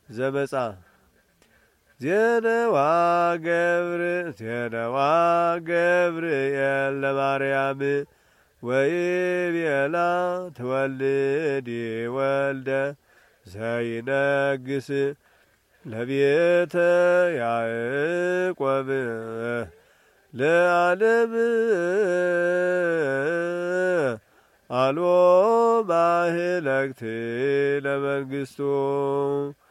ዘመጻ ዜነዋ ገብርኤል ለማርያም ወይቤላ ትወልድ ወልደ ዘይነግስ ለቤተ ያዕቆብ ለዓለም አልቦ ማህለክት ለመንግሥቱ